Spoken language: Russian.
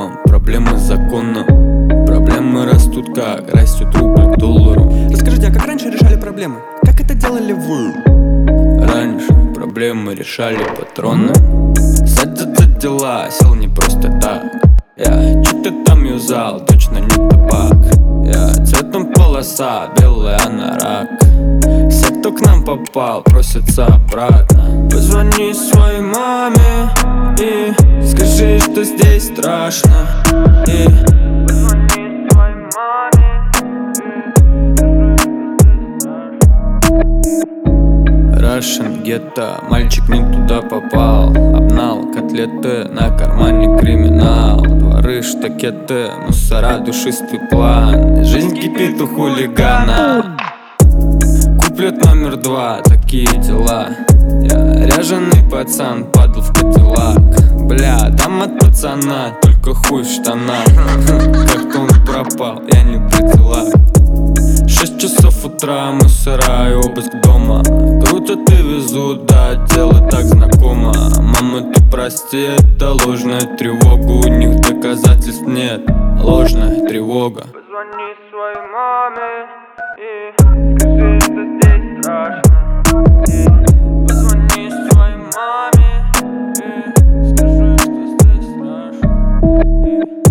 домом, проблемы с законом. Проблемы растут, как растет рубль к доллару. Расскажите, а как раньше решали проблемы? Как это делали вы? Раньше проблемы решали патроны. Садят за дела, сел не просто так. Я что-то там юзал, точно не табак. Я цветом полоса, белая анорак. Все, кто к нам попал, просятся обратно. Позвони своей маме и скажи, что здесь страшно. И позвони своей маме Russian гетто, мальчик не туда попал. Обнал котлеты, на кармане криминал. Дворы, штакеты, мусора, душистый план. Жизнь кипит у хулигана. Куплет номер 2, такие дела. Я ряженый пацан, падал в котелак. Бля, там от пацана только хуй в штанах. Как-то он пропал, я не при делах. 6 часов утра, мусора и обыск дома. Крутят и везут, да, дело так знакомо. Мама, ты прости, это ложная тревога. У них доказательств нет, ложная тревога. Позвони своей маме и скажи, что здесь страшно. Позвони своей маме и скажи, что здесь страшно.